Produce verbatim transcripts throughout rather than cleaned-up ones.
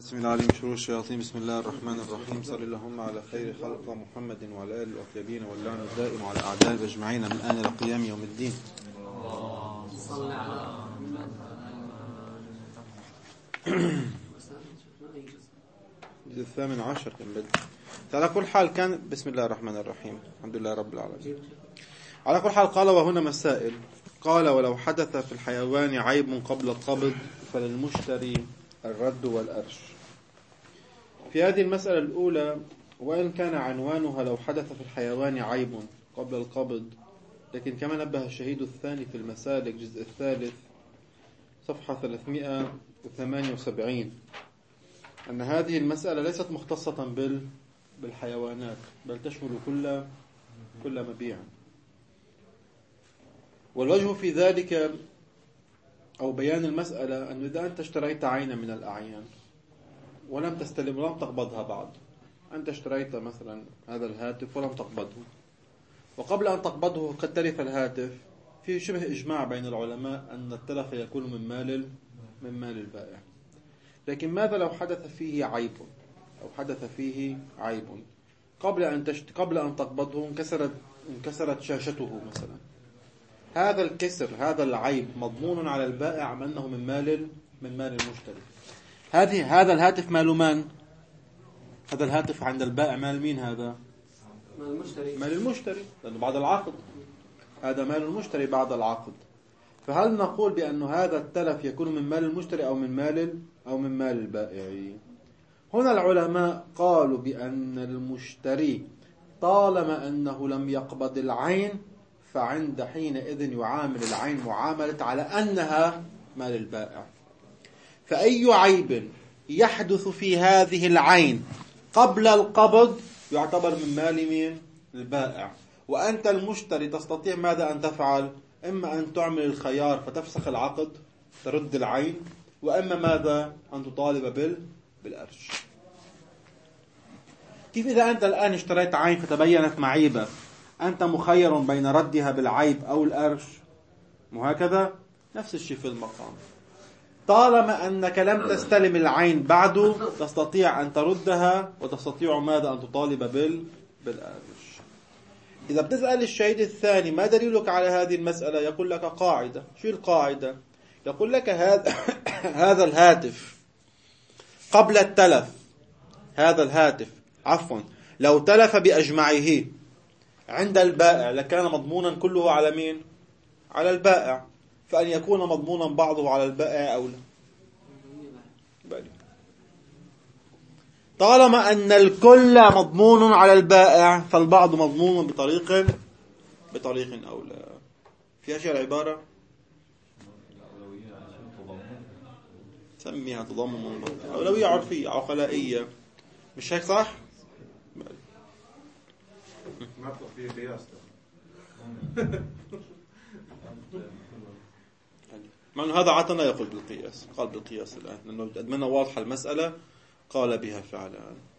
بسم الله عليم شرور الشياطين. بسم الله الرحمن الرحيم. صلى اللهم على خير خلق محمد وعلى آله الأطيبين واللعن الدائم على أعدائه أجمعين من آن إلى قيام يوم الدين. صلى على الجزء الثامن عشر كان بدء. على كل حال كان بسم الله الرحمن الرحيم الحمد لله رب العالمين. على كل حال قال وهنا مسائل. قال ولو حدث في الحيوان عيب قبل القبض فللمشتري الرد والأرش. في هذه المسألة الأولى وإن كان عنوانها لو حدث في الحيوان عيب قبل القبض، لكن كما نبه الشهيد الثاني في المسالك الجزء الثالث صفحة ثلاثمائة وثمانية وسبعين أن هذه المسألة ليست مختصة بال بالحيوانات بل تشمل كل كل مبيع. والوجه في ذلك أو بيان المسألة أن إذا أنت اشتريت عينا من الأعيان ولم تستلم ولم تقبضها بعد، أنت اشتريت مثلا هذا الهاتف ولم تقبضه، وقبل أن تقبضه قد تلف الهاتف، في شبه إجماع بين العلماء أن التلف يكون من مال من مال البائع. لكن ماذا لو حدث فيه عيب أو حدث فيه عيب قبل أن تشت... قبل أن تقبضه انكسرت انكسرت شاشته مثلا؟ هذا الكسر هذا العيب مضمون على البائع أم أنه من مال من مال المشتري؟ هذه هذا الهاتف مال من؟ هذا الهاتف عند البائع مال مين؟ هذا مال المشتري مال المشتري لأنه بعد العقد، هذا مال المشتري بعد العقد. فهل نقول بأن هذا التلف يكون من مال المشتري أو من مال أو من مال البائع؟ هنا العلماء قالوا بأن المشتري طالما أنه لم يقبض العين فعند حينئذ يعامل العين معاملة على أنها مال البائع. فأي عيب يحدث في هذه العين قبل القبض يعتبر من مال مين؟ البائع. وأنت المشتري تستطيع ماذا أن تفعل؟ إما أن تعمل الخيار فتفسخ العقد ترد العين، وإما ماذا؟ أن تطالب بال بالأرش. كيف إذا أنت الآن اشتريت عين فتبينت معيبة، أنت مخير بين ردها بالعيب أو الأرش؟ وهكذا نفس الشيء في المقام. طالما أنك لم تستلم العين بعد تستطيع أن تردها وتستطيع ماذا؟ أن تطالب بال بالأرش. إذا بتسأل الشهيد الثاني ما دليلك على هذه المسألة؟ يقول لك قاعدة. شو القاعدة؟ يقول لك هذا هذا الهاتف قبل التلف، هذا الهاتف عفوا لو تلف بأجمعه عند البائع لكان مضمونا كله على مين؟ على البائع. فأن يكون مضمونا بعضه على البائع أو لا؟ بالي. طالما أن الكل مضمون على البائع فالبعض مضمون بطريق بطريق أو لا. في أشياء العبارة سميها تضمن أولوية عرفية عقلائية، مش هيك صح؟ ما في قياس. مع أنه هذا عطنا يقول بالقياس، قال بالقياس الآن لأنه أدمنا واضحة المسألة قال بها فعلا.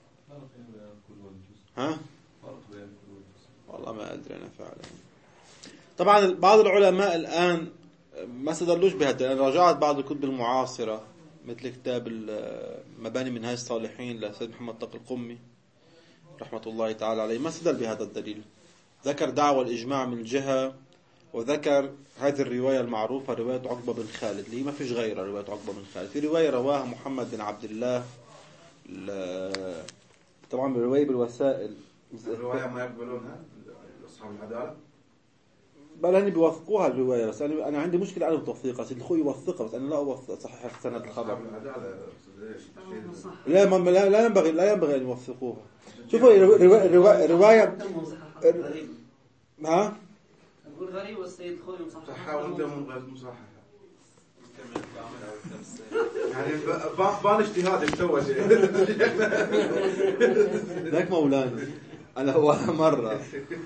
ها؟ والله ما أدري أنا فعلا. طبعا بعض العلماء الآن ما استدلوش بهذا، لأن رجعت بعض الكتب المعاصرة مثل كتاب مباني منهاج الصالحين لسيد محمد تقي القمي رحمة الله تعالى عليه، ما استدل بهذا الدليل. ذكر دعوى الإجماع من جهة، وذكر هذه الرواية المعروفة رواية عقبة بن خالد اللي ما فيش غيرها رواية عقبة بن خالد. في رواية رواها محمد بن عبد الله طبعا بالرواية بالوسائل الرواية ما يقبلونها أصحاب العدالة، بل أنا بيوثقوها الرواية، بس أنا أنا عندي مشكلة على التوثيق. سيد الخوي يوثقها بس أنا لا أوثق صحيح سند الخبر. لا ما لا, لا ينبغي لا ينبغي أن يوثقوها. شوفوا الرواية الرواية الرواية ها أقول غريب والسيد خوي مصحح. حاول أنت من مصحح يعني بان اجتهادك تو شيء. ذاك مولانا أنا هو مرة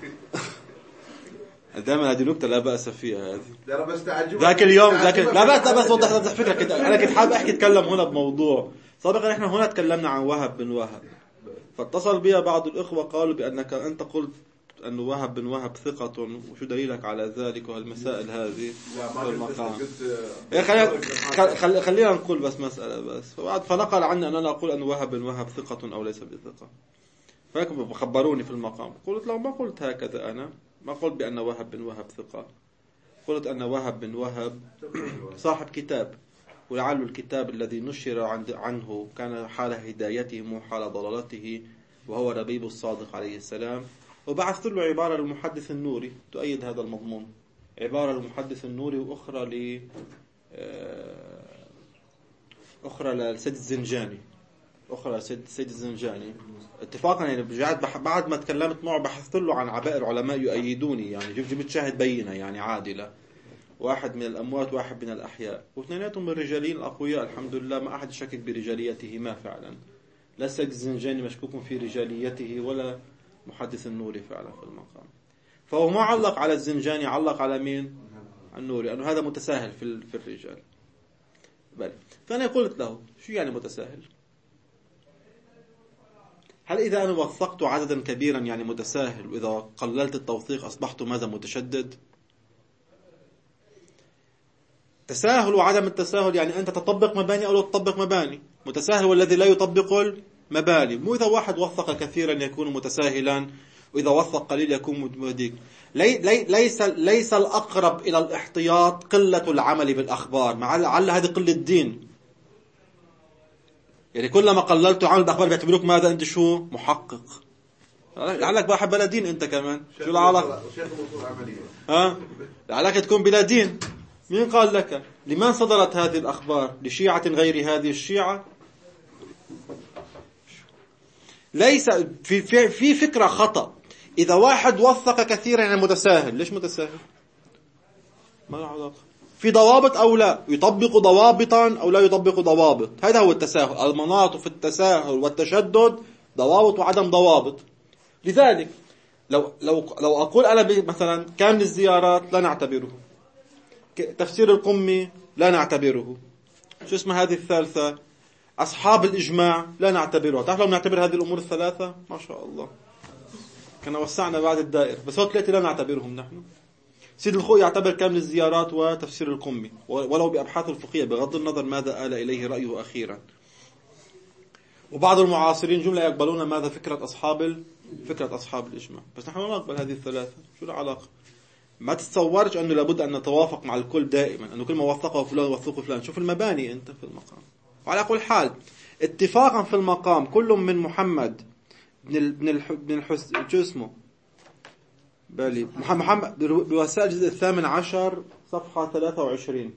دائما هذه نكتة لا بأس فيها هذه. لا بس تعجب ذاك اليوم ذاك لا بأس بس وضح وضح فكرة كده. أنا كنت حابب أحكي أتكلم هنا بموضوع سابقا. إحنا هنا تكلمنا عن وهب بن وهب، فاتصل بي بعض الإخوة قالوا بأنك أنت قلت أنه وهب بن وهب ثقة، وشو دليلك على ذلك وهالمسائل هذه في المقام. خلي خلينا نقول بس مسألة بس. فبعد فنقل عني أن أنا أقول أن وهب بن وهب ثقة أو ليس بثقة، فهيك خبروني في المقام. قلت لهم ما قلت هكذا، أنا ما قلت بأن وهب بن وهب ثقة، قلت أن وهب بن وهب صاحب كتاب، ولعل الكتاب الذي نشر عنه كان حال هدايته وحال ضلالته، وهو ربيب الصادق عليه السلام. وبعثت له عبارة للمحدث النوري تؤيد هذا المضمون، عبارة للمحدث النوري وأخرى ل أخرى للسيد الزنجاني، أخرى للسيد الزنجاني اتفاقا. يعني بعد ما تكلمت معه بحثت له عن عبائر علماء يؤيدوني، يعني جبت شاهد بينة يعني عادلة، واحد من الأموات واحد من الأحياء، واثنيناتهم من الرجالين الأقوياء الحمد لله، ما أحد شكك برجاليتهما فعلا. لا السيد الزنجاني مشكوك في رجاليته ولا محدث النوري فعلا في المقام. فهو ما علق على الزنجاني، علق على مين؟ النوري، لأنه هذا متساهل في في الرجال. بل فأنا قلت له شو يعني متساهل؟ هل إذا أنا وثقت عددا كبيرا يعني متساهل، وإذا قللت التوثيق أصبحت ماذا؟ متشدد؟ تساهل وعدم التساهل يعني أنت تطبق مباني أو لا تطبق مباني. متساهل والذي لا يطبق المباني. مو إذا واحد وثق كثيرا يكون متساهلا، وإذا وثق قليل يكون مديك. لي لي ليس ليس الأقرب إلى الاحتياط قلة العمل بالأخبار، مع لعل هذه قلة الدين. يعني كلما قللت عمل بالأخبار بيعتبروك ماذا؟ أنت شو؟ محقق. لعلك بحب بلا دين أنت كمان. شو العلاقة؟ ها؟ لعلك تكون بلا دين. مين قال لك؟ لمن صدرت هذه الأخبار؟ لشيعة غير هذه الشيعة؟ ليس في في في فكرة خطأ. إذا واحد وثق كثيرا يعني متساهل. ليش متساهل؟ ما له علاقة. في ضوابط أو لا، يطبق ضوابطا أو لا يطبق ضوابط. هذا هو التساهل. المناط في التساهل والتشدد ضوابط وعدم ضوابط. لذلك لو لو لو أقول أنا مثلا كامل الزيارات لا نعتبره، تفسير القمي لا نعتبره، شو اسمها هذه الثالثة؟ أصحاب الإجماع لا نعتبرها. تعرف لو نعتبر هذه الأمور الثلاثة ما شاء الله كنا وسعنا بعد الدائرة، بس هو ثلاثة لا نعتبرهم نحن. سيد الخوي يعتبر كامل الزيارات وتفسير القمي، ولو بأبحاث الفقهية بغض النظر ماذا آل إليه رأيه أخيرا. وبعض المعاصرين جملة يقبلون ماذا؟ فكرة أصحاب فكرة أصحاب الإجماع، بس نحن لا نقبل هذه الثلاثة. شو العلاقة؟ ما تتصورش أنه لابد أن نتوافق مع الكل دائما، أنه كل ما وثقه فلان وثقه فلان. شوف المباني أنت في المقام. وعلى كل حال اتفاقا في المقام كل من محمد بن بن بن الحس شو اسمه بالي محمد بوسائل الجزء الثامن عشر صفحة ثلاثة وعشرين.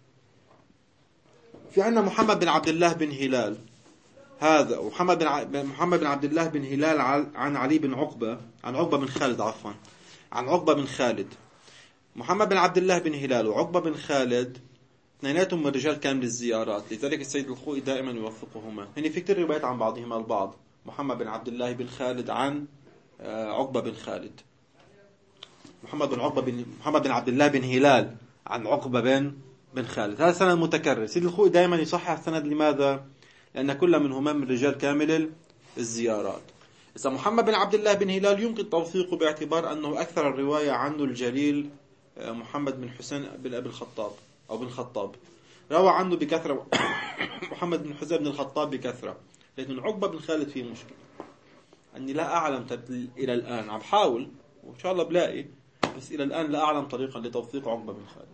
في عندنا محمد بن عبد الله بن هلال، هذا ومحمد بن محمد بن عبد الله بن هلال عن علي بن عقبة، عن عقبة بن خالد عفوا عن عقبة بن خالد. محمد بن عبد الله بن هلال وعقبة بن خالد اثنيناتهم من رجال كامل الزيارات، لذلك السيد الخوئي دائما يوثقهما. هني في كتير روايات عن بعضهما البعض. محمد بن عبد الله بن خالد عن عقبة بن خالد، محمد بن عقبة بن محمد بن عبد الله بن هلال عن عقبة بن بن خالد. هذا سند متكرر. السيد الخوئي دائما يصحح السند. لماذا؟ لأن كل منهما من رجال كامل الزيارات. إذا محمد بن عبد الله بن هلال يمكن توثيقه باعتبار أنه أكثر الرواية عنه الجليل محمد بن حسين بن أبي الخطاب أو بن الخطاب، روى عنه بكثرة محمد بن حسين بن الخطاب بكثرة. لكن عقبة بن خالد فيه مشكلة أني لا أعلم إلى الآن، عم بحاول وإن شاء الله بلاقي، بس إلى الآن لا أعلم طريقا لتوثيق عقبة بن خالد.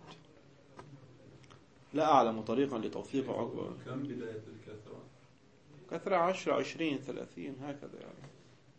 لا أعلم طريقا لتوثيق عقبة. كم بداية الكثرة؟ كثرة عشرة عشرين ثلاثين هكذا يعني.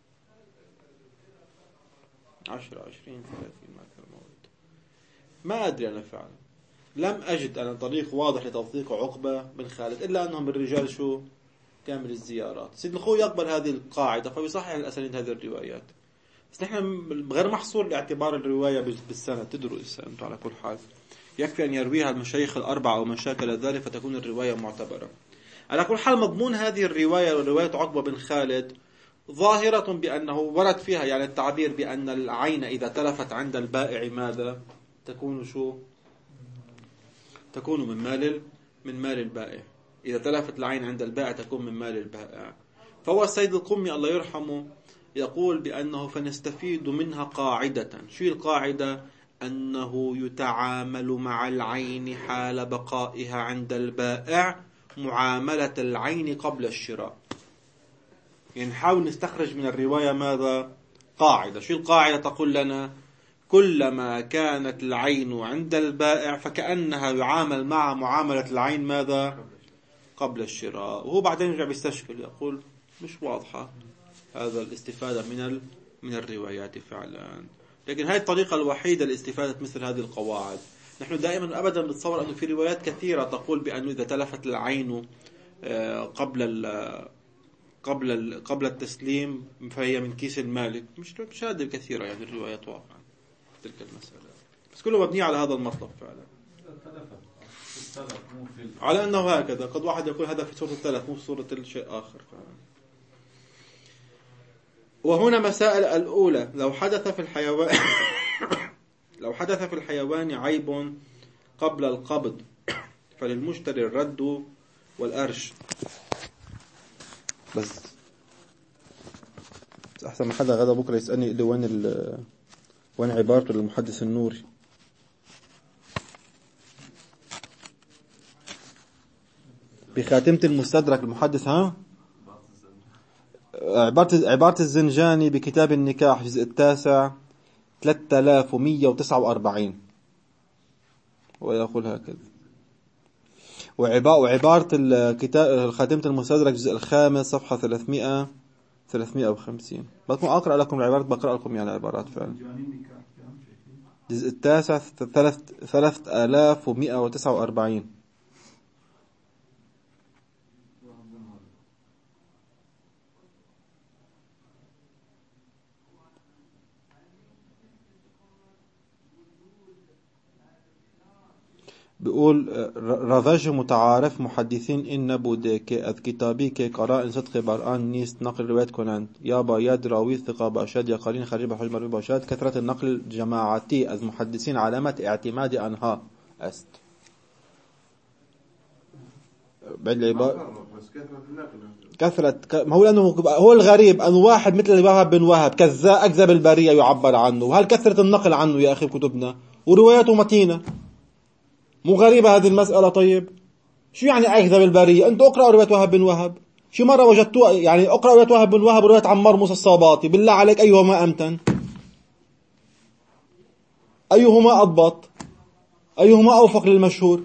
عشرة عشرين ثلاثين هكذا موعد. ما أدري أنا فعلا. لم أجد أنا طريق واضح لتوثيق عقبة بن خالد إلا أنهم الرجال شو؟ كامل الزيارات. سيد الخوي يقبل هذه القاعدة فبيصحح الأسانيد هذه الروايات. بس نحن غير محصور لاعتبار الرواية بالسنة. تدرس أنتم على كل حال. يكفي أن يرويها المشايخ الأربعة أو ما شاكل ذلك فتكون الرواية معتبرة. على كل حال مضمون هذه الرواية ورواية عقبة بن خالد ظاهرة بأنه ورد فيها يعني التعبير بأن العين إذا تلفت عند البائع ماذا؟ تكون شو؟ تكون من مال من مال البائع. إذا تلفت العين عند البائع تكون من مال البائع. فهو السيد القمي الله يرحمه يقول بأنه فنستفيد منها قاعدة. شو القاعدة؟ أنه يتعامل مع العين حال بقائها عند البائع معاملة العين قبل الشراء. يعني نحاول نستخرج من الرواية ماذا؟ قاعدة. شو القاعدة؟ تقول لنا كلما كانت العين عند البائع فكأنها يعامل مع معاملة العين ماذا؟ قبل الشراء. وهو بعدين يرجع بيستشكل يقول مش واضحة هذا الاستفادة من ال... من الروايات فعلا. لكن هذه الطريقة الوحيدة لاستفادة مثل هذه القواعد. نحن دائما أبدا نتصور أنه في روايات كثيرة تقول بأنه إذا تلفت العين قبل ال... قبل ال... قبل التسليم فهي من كيس المالك. مش مش هذه كثيرة يعني الروايات واقعا تلك المسألة، بس كله مبني على هذا المطلب فعلا، على أنه هكذا. قد واحد يقول هذا في سورة التلف مو في سورة الشيء آخر فعلا. وهنا مسائل الأولى: لو حدث في الحيوان لو حدث في الحيوان عيب قبل القبض فللمشتري الرد والأرش. بس أحسن ما حدا غدا بكرة يسألني اللي وين ال وين عبارته للمحدث النوري. بخاتمة المستدرك المحدث ها عبارة عبارة الزنجاني بكتاب النكاح الجزء التاسع ثلاثة آلاف ومئة وتسعة وأربعين ويقول هكذا. وعبارة الكتاب خاتمة المستدرك الجزء الخامس صفحة ثلاثمائة ثلاثمائة وخمسين. بدكم أقرأ لكم العبارات، بقرأ لكم يعني العبارات فعلا. الجزء التاسع ثلاثة آلاف ومئة وتسعة وأربعين. بيقول رذج متعارف محدثين إن بوديك أذ كتابي كي قراء صدق برآن نيست نقل رواية كونان يابا ياد راوي ثقة باشاد يقالين خريب حجم رواية باشاد كثرة النقل جماعتي أذ محدثين علامة اعتماد أنها أست بعد العبارة كثرة ما هو لأنه هو الغريب أنه واحد مثل وهب بن وهب كذا أكذب البرية يعبر عنه، وهل كثرة النقل عنه يا أخي كتبنا ورواياته متينة مو غريبة هذه المسألة. طيب شو يعني أكذب البرية؟ أنتوا اقرأوا رواية وهب بن وهب، شو مرة وجدتوا يعني اقرأوا رواية وهب بن وهب ورواية عمار موسى الصاباطي، بالله عليك أيهما أمتن؟ أيهما أضبط؟ أيهما أوفق للمشهور؟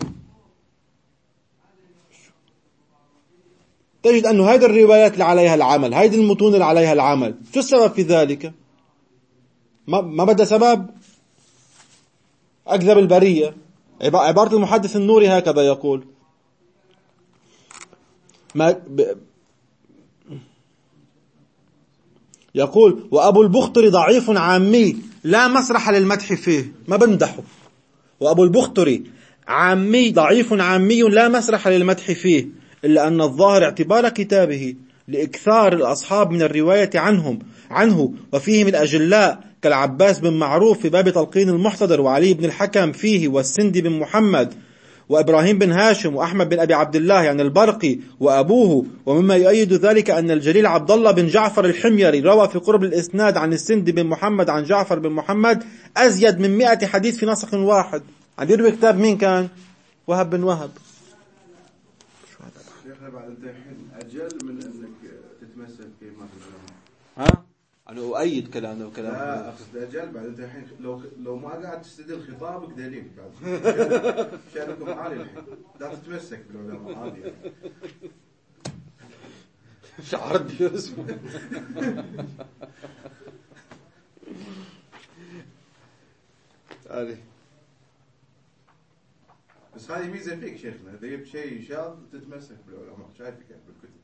تجد أنه هذه الروايات اللي عليها العمل، هذه المتون اللي عليها العمل، شو السبب في ذلك؟ ما, ما بدأ سبب أكذب البرية. عبارة المحدث النوري هكذا يقول ما ب... يقول وأبو البختري ضعيف عامي لا مسرح للمدح فيه، ما بمدحه. وأبو البختري عامي ضعيف عامي لا مسرح للمدح فيه، إلا أن الظاهر اعتبار كتابه لإكثار الأصحاب من الرواية عنهم عنه وفيهم الأجلاء كالعباس بن معروف في باب تلقين المحتضر، وعلي بن الحكم فيه، والسندي بن محمد، وإبراهيم بن هاشم، وأحمد بن أبي عبد الله يعني البرقي وأبوه. ومما يؤيد ذلك أن الجليل عبد الله بن جعفر الحميري روى في قرب الإسناد عن السندي بن محمد عن جعفر بن محمد أزيد من مئة حديث في نسق واحد. عم يروي كتاب مين كان؟ وهب بن وهب. شيخنا بعد انت الحين اجل من انك تتمسك بما في العلماء. ها؟ أنا أؤيد كلامه وكلامه. لا أقصد أجل بعد أنت الحين لو لو ما قاعد تستدل خطابك دليل بعد شأنكم عالي الحين لا تتمسك بالعلماء عادي يعني. شعرت باسمه. علي. بس هذه ميزة فيك شيخنا، إذا جبت شيء شاذ تتمسك بالعلماء، شايفك بالكتب.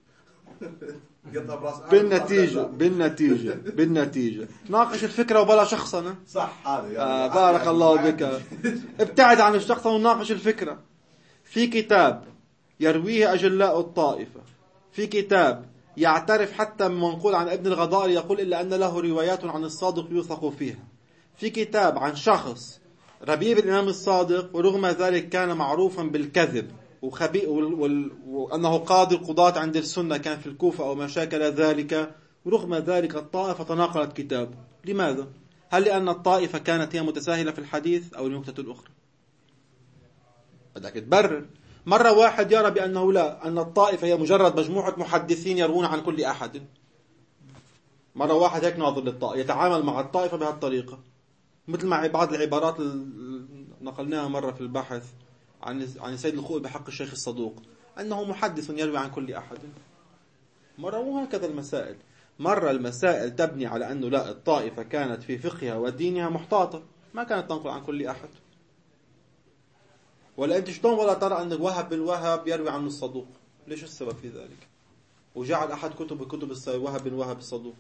بالنتيجة بالنتيجة بالنتيجة ناقش الفكرة وبلا شخصنا. صح هذا يعني. آه بارك الله بك. ابتعد عن الشخص وناقش الفكرة. في كتاب يرويه أجلاء الطائفة، في كتاب يعترف حتى منقول عن ابن الغضائر يقول إلا أن له روايات عن الصادق يوثق فيها، في كتاب عن شخص ربيب الإمام الصادق ورغم ذلك كان معروفا بالكذب وخبي وال... وال... وأنه قاضي القضاة عند السنة كان في الكوفة أو ما شاكل ذلك، ورغم ذلك الطائفة تناقلت كتابه. لماذا؟ هل لأن الطائفة كانت هي متساهلة في الحديث أو النكتة الأخرى؟ بدك تبرر. مرة واحد يرى بأنه لا، أن الطائفة هي مجرد مجموعة محدثين يروون عن كل أحد. مرة واحد هيك ناظر للطائفة، يتعامل مع الطائفة بهالطريقة، مثل مع بعض العبارات اللي نقلناها مرة في البحث عن عن السيد الخوئي بحق الشيخ الصدوق، أنه محدث يروي عن كل أحد. مرة وهكذا المسائل. مرة المسائل تبني على أنه لا، الطائفة كانت في فقهها ودينها محتاطة، ما كانت تنقل عن كل أحد. ولا أنت شلون ولا ترى أن وهب بن وهب يروي عن الصدوق؟ ليش السبب في ذلك؟ وجعل أحد كتب كتب وهب بن وهب الصدوق.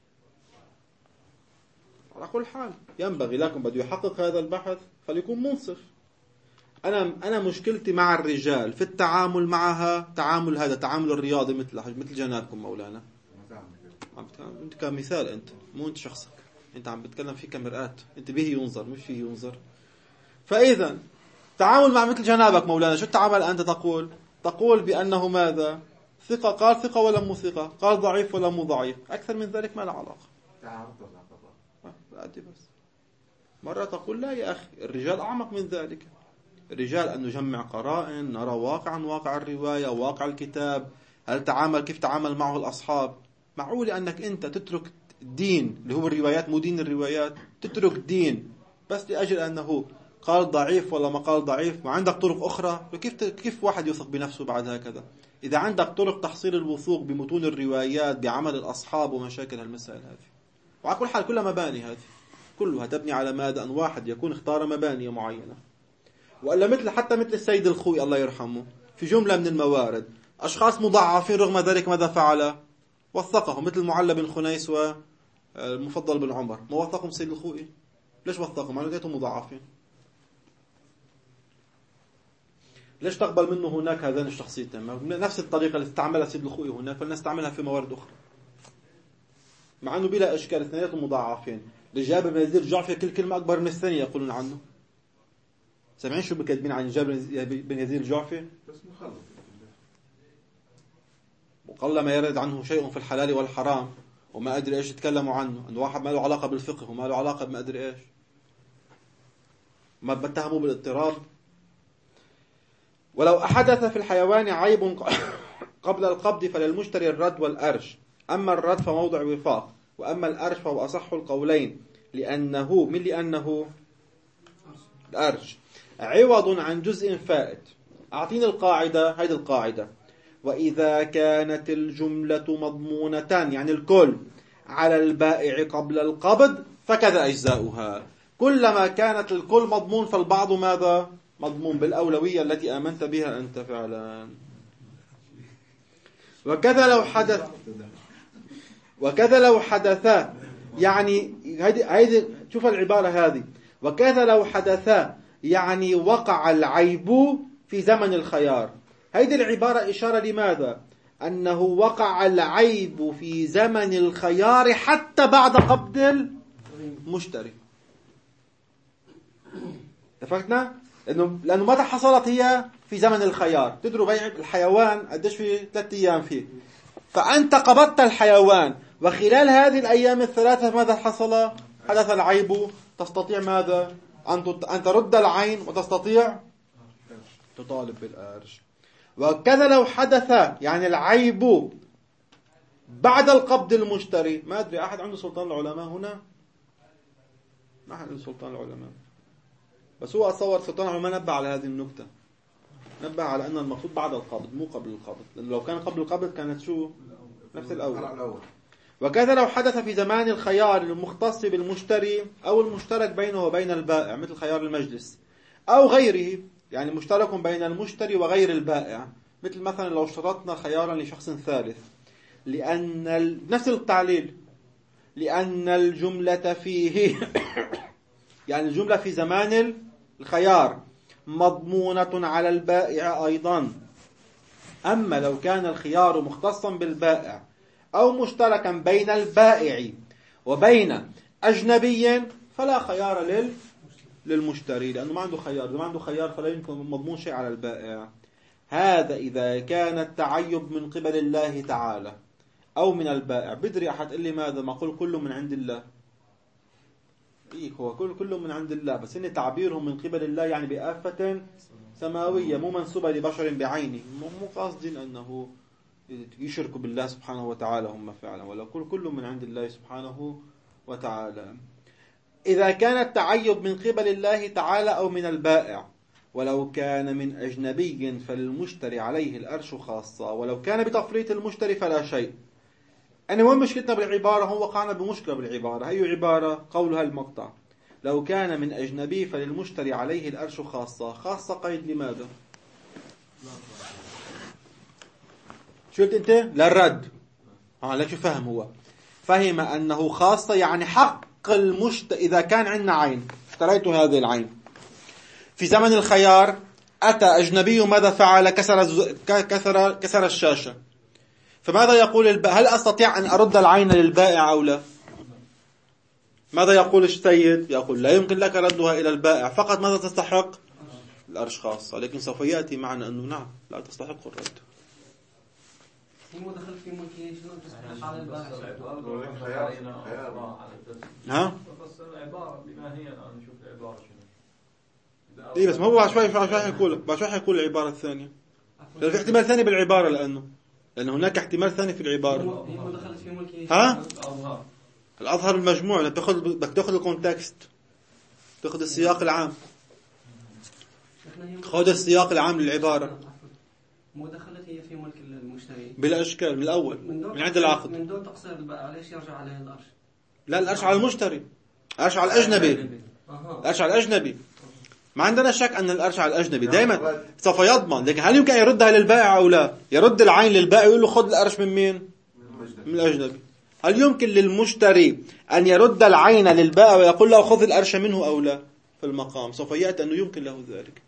على كل حال ينبغي لكم بده يحقق هذا البحث فليكون منصف. أنا أنا مشكلتي مع الرجال في التعامل معها تعامل هذا تعامل الرياضي مثل مثل جنابكم مولانا. أنت كمثال، أنت مو أنت شخصك، أنت عم بتكلم فيه كمرآة، أنت به ينظر مش فيه ينظر. فإذا تعامل مع مثل جنابك مولانا، شو التعامل أنت تقول؟ تقول بأنه ماذا؟ ثقة، قال ثقة ولا مو ثقة، قال ضعيف ولا مو ضعيف، أكثر من ذلك ما له علاقة. لا أدي بس. مرة تقول لا يا أخي، الرجال أعمق من ذلك. الرجال أن نجمع قرائن، نرى واقعا واقع الرواية، واقع الكتاب، هل تعامل كيف تعامل معه الأصحاب. معقول أنك أنت تترك الدين اللي هو الروايات، مو دين الروايات، تترك دين بس لأجل أنه قال ضعيف ولا ما قال ضعيف؟ ما عندك طرق أخرى؟ كيف كيف واحد يثق بنفسه بعد هكذا؟ إذا عندك طرق تحصيل الوثوق بمتون الروايات، بعمل الأصحاب ومشاكل المسائل هذه. وعلى كل حال كلها مباني، هذه كلها تبني على ماذا؟ أن واحد يكون اختار مباني معينة. وإلا مثل حتى مثل السيد الخوئي الله يرحمه، في جملة من الموارد أشخاص مضعفين رغم ذلك ماذا فعل؟ وثقهم، مثل معلى بن خنيس والمفضل بن عمر. ما وثقهم السيد الخوئي؟ ليش وثقهم؟ معنى ذاتهم مضعفين. ليش تقبل منه هناك هذين الشخصيتين؟ نفس الطريقة اللي استعملها السيد الخوئي هناك فلنستعملها في موارد أخرى، مع أنه بلا إشكال اثنيناتهم مضاعفين. لجابر بن يزيد الجعفي كل كلمة أكبر من الثانية يقولون عنه. سامعين شو بكتبين عن جابر بن يزيد الجعفي؟ بس مخلط. وقلما يرد عنه شيء في الحلال والحرام وما أدري إيش يتكلموا عنه، أنه واحد ما له علاقة بالفقه وما له علاقة بما أدري إيش، ما بتهموا بالاضطراب. ولو أحدث في الحيوان عيب قبل القبض فللمشتري الرد والأرش. أما الرد فموضع وفاق، وأما الأرش فهو أصح القولين، لأنه من لأنه الأرش عوض عن جزء فائت. أعطيني القاعدة، هذه القاعدة: وإذا كانت الجملة مضمونة يعني الكل على البائع قبل القبض فكذا أجزاؤها. كلما كانت الكل مضمون فالبعض ماذا؟ مضمون بالأولوية التي آمنت بها أنت فعلا. وكذا لو حدث وكذا لو حدث يعني هيدي هيدي شوف العبارة هذه، وكذا لو حدث يعني وقع العيب في زمن الخيار. هيدي العبارة إشارة لماذا؟ أنه وقع العيب في زمن الخيار حتى بعد قبض المشتري. اتفقنا؟ لأنه لأنه متى حصلت هي؟ في زمن الخيار. تدروا بيع الحيوان قديش فيه؟ ثلاثة أيام فيه. فأنت قبضت الحيوان وخلال هذه الأيام الثلاثة ماذا حصل؟ حدث العيب. تستطيع ماذا؟ أن ترد العين وتستطيع تطالب بالأرش. وكذا لو حدث يعني العيب بعد القبض المشتري. ما أدري أحد عنده سلطان العلماء هنا؟ ما أحد عنده سلطان العلماء، بس هو أتصور سلطان العلماء نبه على هذه النكتة، نبه على أن المقصود بعد القبض مو قبل القبض، لأن لو كان قبل القبض كانت شو؟ نفس الأول. وكذا لو حدث في زمان الخيار المختص بالمشتري أو المشترك بينه وبين البائع، مثل خيار المجلس، أو غيره، يعني مشترك بين المشتري وغير البائع، مثل مثلا لو اشترطنا خيارا لشخص ثالث، لأن ال... نفس التعليل، لأن الجملة فيه يعني الجملة في زمان الخيار مضمونة على البائع أيضا. أما لو كان الخيار مختصا بالبائع أو مشتركا بين البائع وبين أجنبي فلا خيار لل... للمشتري، لأنه ما عنده خيار. إذا ما عنده خيار فلا يمكن مضمون شيء على البائع. هذا إذا كان التعيب من قبل الله تعالى. أو من البائع. بدري أحد قال لي ماذا؟ ما أقول كله من عند الله. إيه هو كل كله من عند الله، بس إن تعبيرهم من قبل الله يعني بآفة سماوية مو منسوبة لبشر بعينه، مو قاصدين أنه يشركوا بالله سبحانه وتعالى هم فعلا، ولا كل كله من عند الله سبحانه وتعالى. إذا كان التعيب من قبل الله تعالى أو من البائع، ولو كان من أجنبي فللمشتري عليه الأرش خاصة، ولو كان بتفريط المشتري فلا شيء. أنا وين مشكلتنا بالعبارة؟ هو وقعنا بمشكلة بالعبارة. أي عبارة؟ قولها المقطع لو كان من أجنبي فللمشتري عليه الأرش خاصة. خاصة قيد لماذا؟ شو قلت أنت؟ للرد. آه لا شو فهم هو؟ فهم أنه خاصة يعني حق المشتري. إذا كان عندنا عين، اشتريت هذه العين في زمن الخيار، أتى أجنبي ماذا فعل؟ كسر كسر كسر الشاشة. فماذا يقول البائع؟ هل أستطيع أن أرد العين للبائع أو لا؟ ماذا يقول السيد؟ يقول لا يمكن لك ردها إلى البائع، فقط ماذا تستحق؟ الأرش خاصة. لكن سوف يأتي معنا أنه نعم لا تستحق الرد. هو دخل في ملكية شنو تستحق على البائع؟ ها؟ تفسر العبارة بما هي الآن، نشوف العبارة شنو. إيه بس ما هو بعد شوي بعد شوي حيقول بعد شوي حيقول العبارة الثانية. لأن في احتمال ثاني بالعبارة، لأنه لأن هناك احتمال ثاني في العبارة. هو دخلت في ملكية. ها؟ الأظهر المجموع. بدك تأخذ بدك تأخذ الكونتكست، تأخذ السياق العام، خذ السياق العام للعبارة. مو دخلت هي في ملك المشتري بلا إشكال من الأول، من عند العقد، من دون تقصير البائع. ليش يرجع عليه الأرش؟ لا الأرش على المشتري، الأرش على الأجنبي. الأرش على الأجنبي. ما عندنا شك أن الأرش على الأجنبي دائما سوف يضمن. لكن هل يمكن يردها للبائع أو لا؟ يرد العين للبائع ويقول له خذ الأرش من مين؟ من الأجنبي. هل يمكن للمشتري أن يرد العين للبائع ويقول له خذ الأرش منه أو لا؟ في المقام سوف يأتي أنه يمكن له ذلك.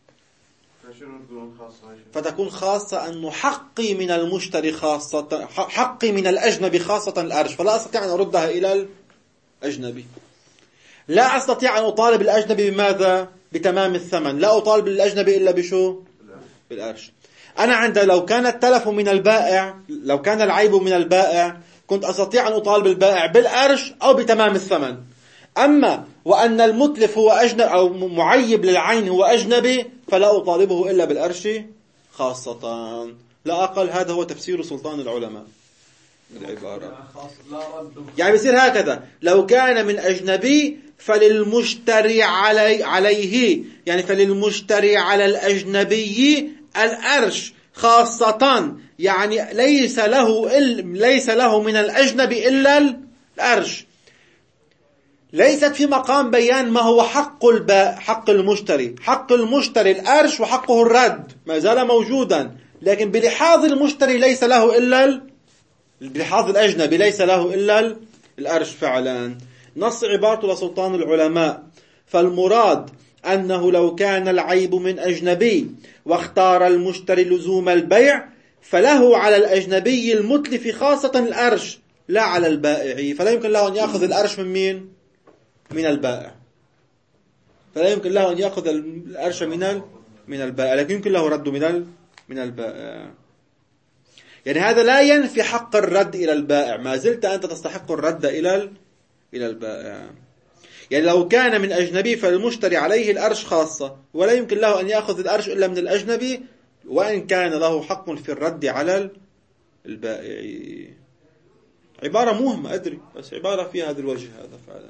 فتكون خاصة أنه حقي من المشتري خاصة، حقي من الأجنبي خاصة الأرش، فلا أستطيع أن أردها إلى الأجنبي. لا أستطيع أن أطالب الأجنبي بماذا؟ بتمام الثمن. لا أطالب الأجنبي إلا بشو؟ بالأرش. أنا عند لو كان التلف من البائع، لو كان العيب من البائع، كنت أستطيع أن أطالب البائع بالأرش أو بتمام الثمن. أما وأن المتلف هو أجنبي أو معيب للعين هو أجنبي، فلا أطالبه إلا بالأرش خاصة. لا أقل. هذا هو تفسير سلطان العلماء العبارة. يعني بيصير هكذا: لو كان من أجنبي فللمشتري علي عليه، يعني فللمشتري على الأجنبي الأرش خاصة، يعني ليس له ليس له من الأجنبي إلا الأرش. ليست في مقام بيان ما هو حق الباء حق المشتري. حق المشتري الأرش وحقه الرد ما زال موجودا، لكن بلحاظ المشتري ليس له إلا بلحاظ الأجنبي ليس له إلا الأرش فعلا. نص عبارته لسلطان العلماء: فالمراد أنه لو كان العيب من أجنبي واختار المشتري لزوم البيع، فله على الأجنبي المتلف خاصة الأرش لا على البائع. فلا يمكن له أن يأخذ الأرش من مين؟ من البائع. فلا يمكن له أن يأخذ الأرش من من البائع، لكن يمكن له رد من من البائع. يعني هذا لا ينفي حق الرد إلى البائع، ما زلت أنت تستحق الرد إلى إلى البائع. يعني لو كان من أجنبي فالمشتري عليه الأرش خاصة، ولا يمكن له أن يأخذ الأرش إلا من الأجنبي، وإن كان له حق في الرد على البائع. عبارة مهمة أدري، بس عبارة فيها هذا الوجه هذا فعلا.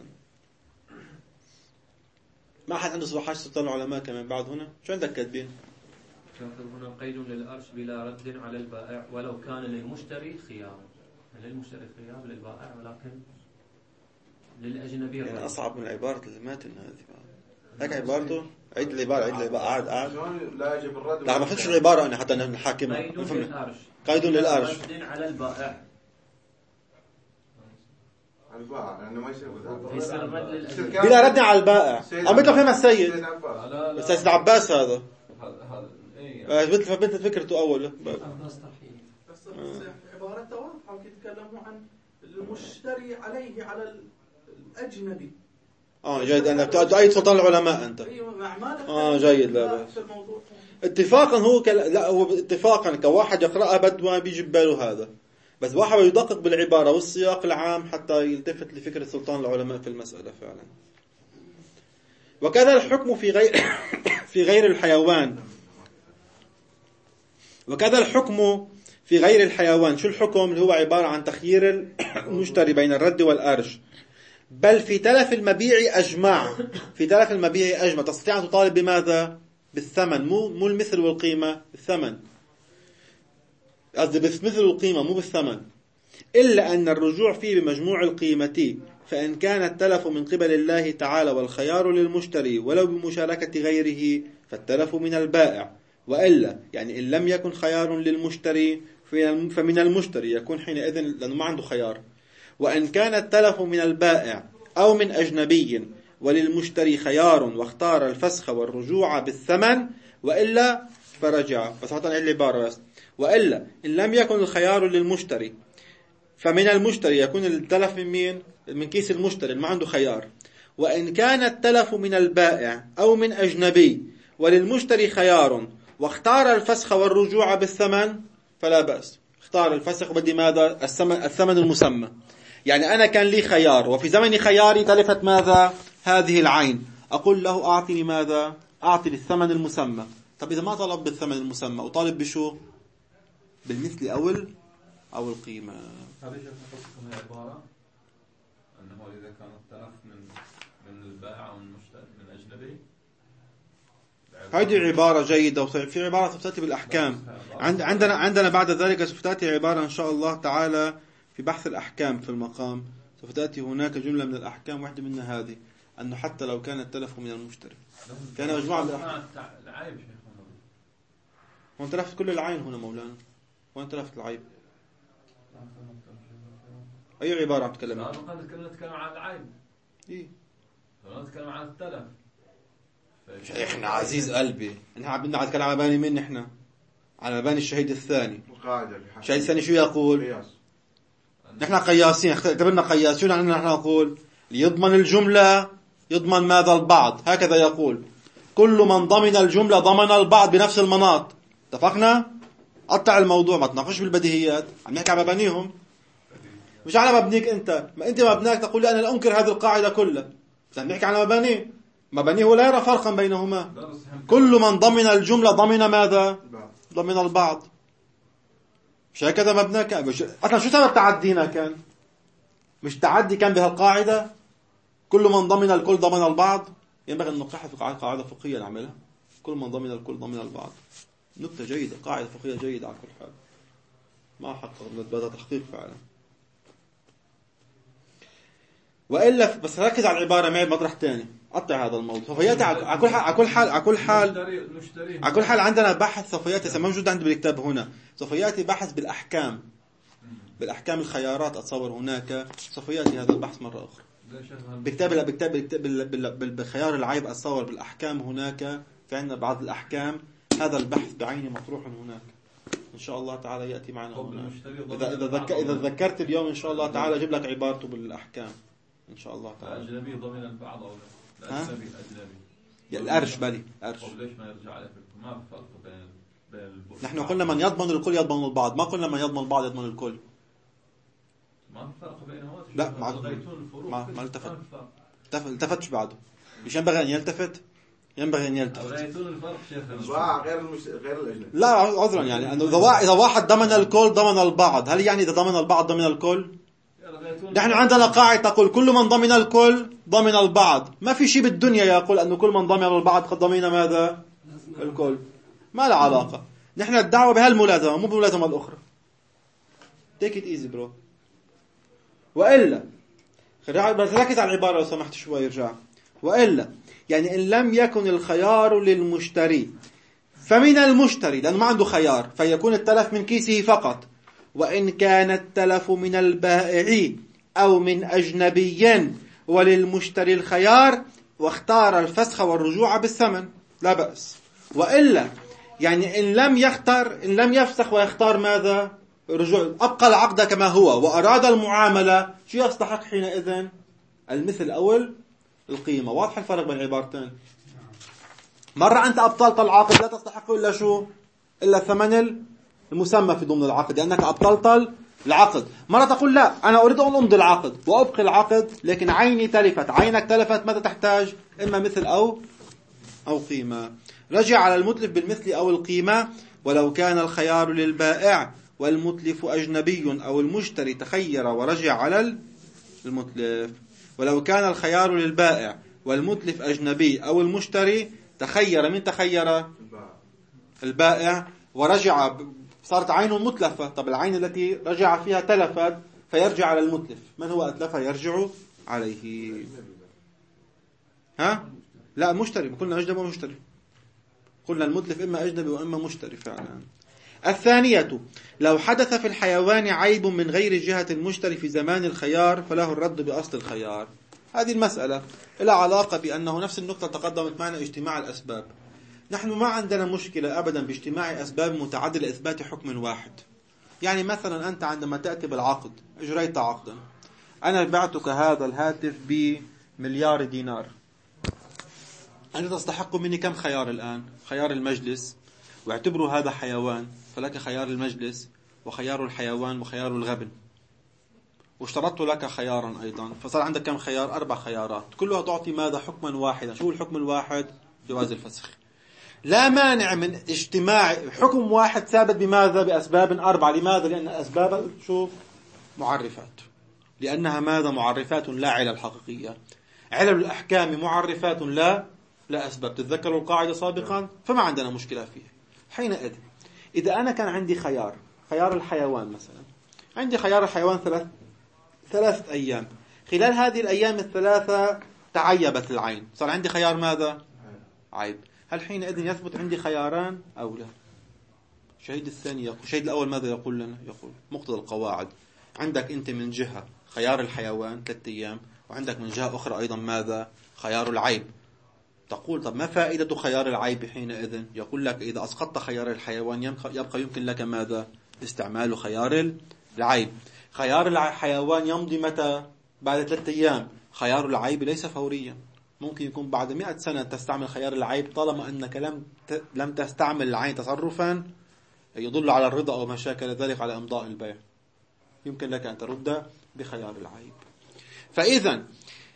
ما أحد عنده صباحات سلطان العلماء كمان بعد هنا؟ شو عندك كاتبين؟ هنا قيد للأرش بلا رد على البائع ولو كان للمشتري خيار. للمشتري خيار للبائع ولكن للأجنبي. يعني أصعب من عبارة الماتن هذه. هيك عبارته. عيد العبارة عيد العبارة قاعد قاعد. لا يجب الرد. لا ما فهمتش العبارة أنا حتى نحاكمها. قيد للأرش. قيد للأرش. رد على البائع. لأنه ما يصير بلا رد على البائع. أو مثل فهم السيد. بس سيد عباس هذا. مثل مثل فكرته أول. بس عبارته واضحة يتكلموا عن المشتري عليه على الأجنبي. آه جيد. أنك تؤيد سلطان العلماء أنت. آه جيد. لا بس. اتفاقا هو كل... لا هو اتفاقا كواحد يقرأها بد ما بيجي بباله هذا. بس واحد يدقق بالعبارة والسياق العام حتى يلتفت لفكرة سلطان العلماء في المسألة فعلا. وكذا الحكم في غير في غير الحيوان وكذا الحكم في غير الحيوان. شو الحكم؟ اللي هو عبارة عن تخيير المشتري بين الرد والأرش. بل في تلف المبيع أجمع في تلف المبيع أجمع تستطيع أن تطالب بماذا؟ بالثمن، مو مو المثل والقيمة، الثمن، قصدي بالمثل والقيمة مو بالثمن، إلا أن الرجوع فيه بمجموع القيمة، فإن كان التلف من قبل الله تعالى والخيار للمشتري ولو بمشاركة غيره فالتلف من البائع. وإلا يعني إن لم يكن خيار للمشتري فمن المشتري يكون حينئذ لأنه ما عنده خيار. وإن كان التلف من البائع أو من أجنبي وللمشتري خيار واختار الفسخ والرجوع بالثمن وإلا فرجع. بس حتى العبارة بس. وإلا إن لم يكن الخيار للمشتري فمن المشتري يكون التلف من مين؟ من كيس المشتري اللي ما عنده خيار. وإن كان التلف من البائع أو من أجنبي وللمشتري خيار واختار الفسخ والرجوع بالثمن فلا بأس. اختار الفسخ وبدي ماذا؟ الثمن, الثمن المسمى. يعني أنا كان لي خيار وفي زمن خياري تلفت ماذا؟ هذه العين. أقول له أعطني ماذا؟ أعطني الثمن المسمى. طب إذا ما طلب بالثمن المسمى وطالب بشو؟ بالمثل أو أو القيمة. هذه شوف عبارة أنه إذا كان التلف من من البائع أو من المشتري من أجنبي. هذه عبارة جيدة. وفي عبارة سوف تأتي بالأحكام. عندنا عندنا بعد ذلك سوف تأتي عبارة إن شاء الله تعالى في بحث الأحكام في المقام. سوف تأتي هناك جملة من الأحكام واحدة منها هذه أنه حتى لو كان التلف من المشتري كان مجموعة من العيب. هون تلفت كل العين هنا مولانا. وين تلفت العيب؟ أي عبارة عم تتكلم عنها؟ نحن نتكلم عن العيب. إيه؟ نتكلم عن التلف. إحنا عزيز قلبي إحنا بدنا نتكلم على مباني مين؟ نحن على مباني الشهيد الثاني. الشهيد الثاني شو يقول؟ نحن قياسين. اعتبرنا قياسين عن نحن نقول ليضمن الجملة يضمن ماذا؟ البعض. هكذا يقول كل من ضمن الجملة ضمن البعض بنفس المناط. اتفقنا؟ قطع الموضوع ما تناقش بالبديهيات. عم نحكي على مبانيهم مش على مبنيك أنت. ما أنت مبناك تقول لي أنا لا أنكر هذه القاعدة كلها. عم نحكي على مبانيه. مبانيه ولا يرى فرقا بينهما. كل من ضمن الجملة ضمن ماذا؟ ضمن البعض. مش هكذا مبناك. أصلا شو سبب تعدينا؟ كان مش تعدي كان بهالقاعدة كل من ضمن الكل ضمن البعض. ينبغي أن نقرأها في قاعدة فقهية نعملها. كل من ضمن الكل ضمن البعض. نكتة جيدة، قاعدة فقهية جيدة على كل حال. ما حقق بدأ تحقيق فعلا. وإلا بس ركز على العبارة معي بمطرح تاني. قطع هذا الموضوع. سوف يأتي على كل حال على كل حال على كل حال على كل حال عندنا بحث سوف يأتي موجود عندي بالكتاب هنا. سوف يأتي بحث بالأحكام بالأحكام الخيارات. أتصور هناك سوف يأتي هذا البحث مرة أخرى. بكتاب لا بكتاب بالخيار العيب. أتصور بالأحكام هناك في عندنا بعض الأحكام. هذا البحث بعيني مطروح هناك. إن شاء الله تعالى يأتي معنا إذا إذا ذك إذا ذكرت اليوم إن شاء الله تعالى أجيب لك عبارته بالأحكام إن شاء الله تعالى. الأجنبي ضمن البعض أو لا؟ الأجنبي الأجنبي. الأرش بالي أرش. ليش ما يرجع على فكرة؟ ما فرق بين بين. نحن قلنا من يضمن الكل يضمن البعض. ما قلنا من يضمن البعض يضمن الكل. ما في فرق بينهما. لا ما ما ما التفت. التفتش بعده. مش ينبغي أن يلتفت. ينبغي أن يلتفت. غير المش... غير الأجنبي. لا عذرا يعني أنه إذا واحد ضمن الكل ضمن البعض. هل يعني إذا ضمن البعض ضمن الكل؟ نحن عندنا قاعدة تقول كل من ضمن الكل ضمن البعض. ما في شيء بالدنيا يقول أنه كل من ضمن البعض قد ضمن ماذا؟ الكل. ما له علاقة. نحن الدعوة بهالملازمة مو بالملازمة الأخرى. take it easy bro. وإلا ركز على العبارة لو سمحت شوي يرجع. وإلا يعني إن لم يكن الخيار للمشتري فمن المشتري لأنه ما عنده خيار فيكون التلف من كيسه فقط. وإن كان التلف من البائع أو من أجنبي وللمشتري الخيار واختار الفسخ والرجوع بالثمن لا بأس. وإلا يعني إن لم يختار إن لم يفسخ ويختار ماذا؟ الرجوع. أبقى العقد كما هو وأراد المعاملة شو يستحق حينئذ؟ المثل أو القيمة. واضح الفرق بين العبارتين. مرة أنت أبطلت العقد لا تستحق إلا شو؟ إلا الثمن المسمى في ضمن العقد لأنك أبطلت العقد. مرة تقول لا أنا أريد أن أمضي العقد وأبقي العقد لكن عيني تلفت. عينك تلفت ماذا تحتاج؟ إما مثل أو أو قيمة. رجع على المتلف بالمثل أو القيمة ولو كان الخيار للبائع والمتلف أجنبي أو المشتري تخير ورجع على المتلف. ولو كان الخيار للبائع والمتلف أجنبي أو المشتري تخير. من تخير؟ البائع ورجع، صارت عينه متلفة. طب العين التي رجع فيها تلفت فيرجع على المتلف. من هو أتلفها يرجع عليه؟ ها؟ لا مشتري. قلنا أجنبي ومشتري. قلنا المتلف إما أجنبي وإما مشتري فعلا. الثانية لو حدث في الحيوان عيب من غير جهة المشتري في زمان الخيار فله الرد بأصل الخيار. هذه المسألة لها علاقة بأنه نفس النقطة تقدمت معنا اجتماع الأسباب. نحن ما عندنا مشكلة أبدا باجتماع أسباب متعددة لإثبات حكم واحد. يعني مثلا أنت عندما تأتي بالعقد أجريت عقدا، أنا بعتك هذا الهاتف بمليار دينار، أنت تستحق مني كم خيار الآن؟ خيار المجلس، واعتبروا هذا حيوان فلك خيار المجلس وخيار الحيوان وخيار الغبن، واشترطت لك خيارا أيضا، فصار عندك كم خيار؟ أربع خيارات، كلها تعطي ماذا؟ حكما واحدا. شو الحكم الواحد؟ جواز الفسخ. لا مانع من اجتماع حكم واحد ثابت بماذا؟ بأسباب أربعة. لماذا؟ لأن الأسباب شوف معرفات، لأنها ماذا؟ معرفات لا علل حقيقية. علل الأحكام معرفات لا لا أسباب. تتذكروا القاعدة سابقا؟ فما عندنا مشكلة فيها. حينئذ إذا أنا كان عندي خيار، خيار الحيوان مثلا، عندي خيار الحيوان ثلاث ثلاث أيام، خلال هذه الأيام الثلاثة تعيبت العين، صار عندي خيار ماذا؟ عيب. هل حينئذ يثبت عندي خياران أو لا؟ الشهيد الثاني يقول، الشهيد الأول ماذا يقول لنا؟ يقول مقتضى القواعد، عندك أنت من جهة خيار الحيوان ثلاثة أيام، وعندك من جهة أخرى أيضا ماذا؟ خيار العيب. تقول طب ما فائدة خيار العيب حينئذ؟ يقول لك إذا أسقطت خيار الحيوان يبقى يمكن لك ماذا؟ استعمال خيار العيب. خيار الحيوان يمضي متى؟ بعد ثلاثة أيام. خيار العيب ليس فوريا، ممكن يكون بعد مئة سنة تستعمل خيار العيب طالما أنك لم لم تستعمل العين تصرفا يدل على الرضا أو ما شاكل ذلك على إمضاء البيع، يمكن لك أن ترد بخيار العيب. فإذا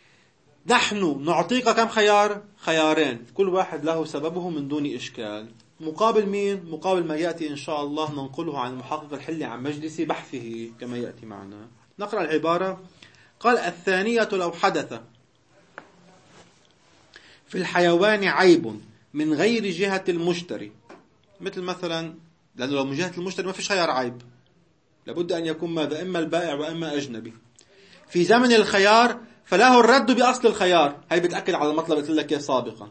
نحن نعطيك كم خيار؟ خيارين، كل واحد له سببه من دون إشكال. مقابل مين؟ مقابل ما يأتي إن شاء الله ننقله عن المحقق الحلي عن مجلس بحثه كما يأتي معنا. نقرأ العبارة. قال الثانية لو حدث في الحيوان عيب من غير جهة المشتري، مثل مثلا، لأنه لو من جهة المشتري ما فيش خيار عيب، لابد أن يكون ماذا؟ إما البائع وإما أجنبي، في زمن الخيار فله الرد بأصل الخيار. هاي بتأكد على المطلب قلت لك سابقا.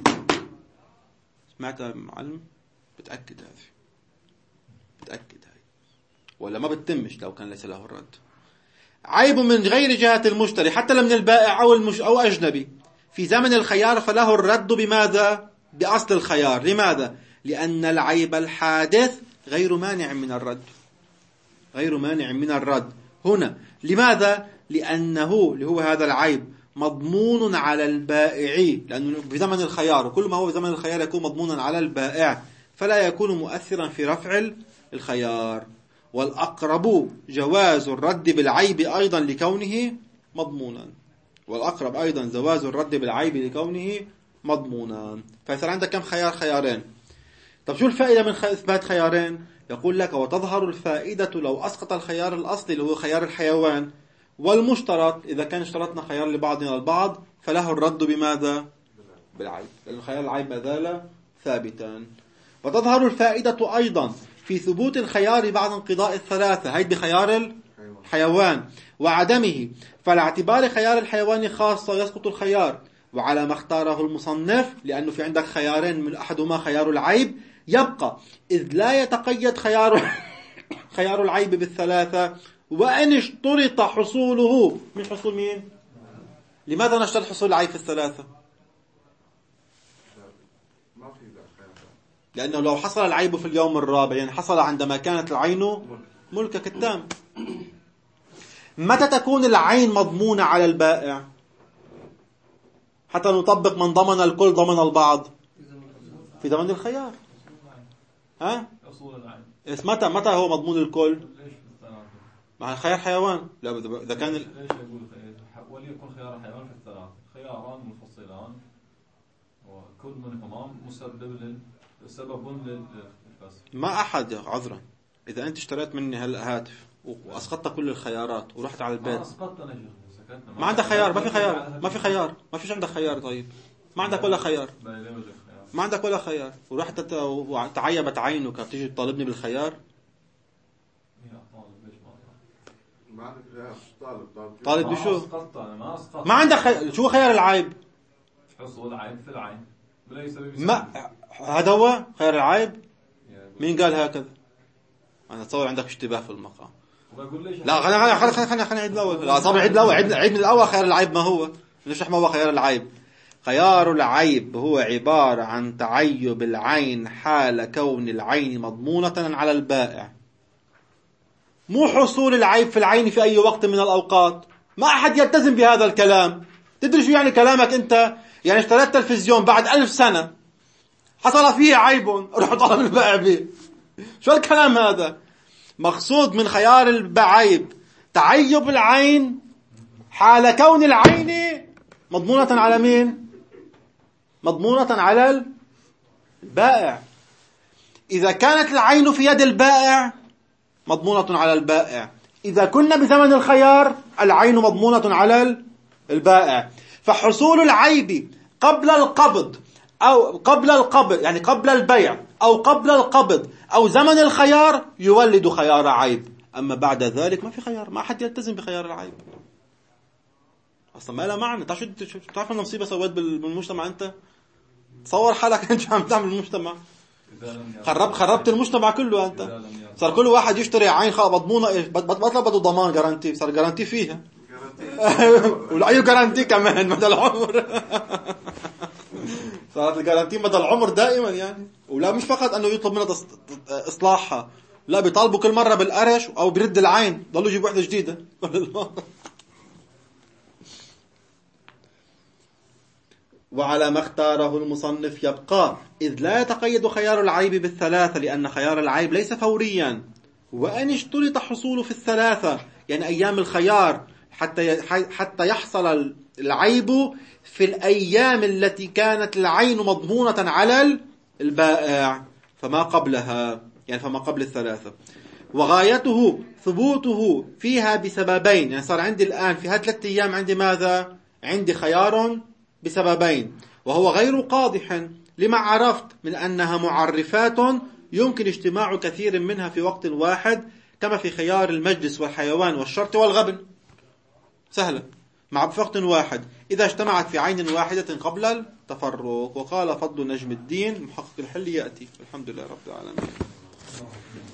سمعت يا معلم؟ بتأكد هذه، بتأكد هاي، ولا ما بتتمش لو كان ليس له الرد. عيب من غير جهة المشتري حتى لم من البائع أو المش أو أجنبي في زمن الخيار فله الرد بماذا؟ بأصل الخيار. لماذا؟ لأن العيب الحادث غير مانع من الرد، غير مانع من الرد هنا. لماذا؟ لأنه اللي هو هذا العيب مضمون على البائع، لأنه في زمن الخيار، وكل ما هو في زمن الخيار يكون مضمونا على البائع فلا يكون مؤثرا في رفع الخيار. والأقرب جواز الرد بالعيب أيضا لكونه مضمونا، والأقرب أيضا جواز الرد بالعيب لكونه مضمونا. فيصير عندك كم خيار؟ خيارين. طب شو الفائدة من إثبات خيارين؟ يقول لك وتظهر الفائدة لو أسقط الخيار الأصلي اللي هو خيار الحيوان، والمشترط إذا كان اشترطنا خيار لبعضنا البعض فله الرد بماذا؟ بالعيب، لأن خيار العيب ما زال ثابتا. وتظهر الفائدة أيضا في ثبوت الخيار بعد انقضاء الثلاثة، هاي بخيار الحيوان وعدمه، فعلى اعتبار خيار الحيوان خاصة يسقط الخيار، وعلى ما اختاره المصنف لأنه في عندك خيارين من أحدهما خيار العيب يبقى، إذ لا يتقيد خيار خيار العيب بالثلاثة وأن اشترط حصوله. من حصول مين؟ لماذا نشترط حصول العيب في الثلاثة؟ لأنه لو حصل العيب في اليوم الرابع يعني حصل عندما كانت العين ملكك التام. متى تكون العين مضمونة على البائع حتى نطبق من ضمن الكل ضمن البعض؟ في زمن الخيار. ها؟ متى متى هو مضمون الكل؟ مع خيار حيوان. لا إذا كان ال... ليش يقول خيار وليكن خيار حيوان في الثلاث خياران منفصلان وكل منهما مسبب سبب للفسق. ما أحد عذرا إذا أنت اشتريت مني هالهاتف وأسقطت كل الخيارات ورحت على البيت ما عندك خيار. ما في خيار ما في خيار ما فيش عندك خيار. طيب ما عندك ولا خيار ما عندك ولا خيار ورحت تعيبت عينك تيجي تطالبني بالخيار. طالب بشو؟ ما عندك خيار. شو خيار العيب؟ حصول عيب في العين ما هذا هو خيار العيب. مين قال هكذا؟ أنا أتصور عندك اشتباه في المقام. لا خلينا خلينا خلينا خلينا خلينا عيد الأول. لا صار عيد الأول عيد عيد من الأول. خيار العيب ما هو؟ نشرح ما هو خيار العيب. خيار العيب هو عبارة عن تعيب العين حال كون العين مضمونة على البائع، مو حصول العيب في العين في أي وقت من الأوقات. ما أحد يلتزم بهذا الكلام. تدري شو يعني كلامك أنت؟ يعني اشتريت تلفزيون بعد ألف سنة حصل فيه عيب روح طالب البائع به. شو الكلام هذا؟ مقصود من خيار العيب تعيب العين حال كون العين مضمونة على مين؟ مضمونة على البائع. إذا كانت العين في يد البائع مضمونة على البائع. إذا كنا بزمن الخيار العين مضمونة على البائع. فحصول العيب قبل القبض أو قبل القبض يعني قبل البيع أو قبل القبض أو زمن الخيار يولد خيار عيب. أما بعد ذلك ما في خيار. ما أحد يلتزم بخيار العيب أصلا. ما لا معنى. تعرف أن مصيبة سويت بالمجتمع أنت؟ تصور حالك أنت عم تعمل المجتمع. خرب خربت المجتمع كله أنت. صار كل واحد يشتري عين مضمونة إيش بطلب بده ضمان جارانتي. صار جارانتي فيها ولا أي جارانتي كمان مدى العمر. صارت الجارانتي مدى العمر دائما يعني. ولا مش فقط أنه يطلب منها إصلاحها، لا بيطالبوا كل مرة بالقرش أو برد العين ضلوا يجيب واحدة جديدة. وعلى ما اختاره المصنف يبقى إذ لا يتقيد خيار العيب بالثلاثة لأن خيار العيب ليس فوريا. وأن اشترط حصوله في الثلاثة يعني أيام الخيار حتى حتى يحصل العيب في الأيام التي كانت العين مضمونة على البائع فما قبلها يعني فما قبل الثلاثة. وغايته ثبوته فيها بسببين. يعني صار عندي الآن في هذه ثلاثة أيام عندي ماذا؟ عندي خيار بسببين وهو غير قادح لما عرفت من أنها معرفات يمكن اجتماع كثير منها في وقت واحد كما في خيار المجلس والحيوان والشرط والغبن. سهلة مع في وقت واحد إذا اجتمعت في عين واحدة قبل التفرق. وقال فضل نجم الدين محقق الحل يأتي. الحمد لله رب العالمين.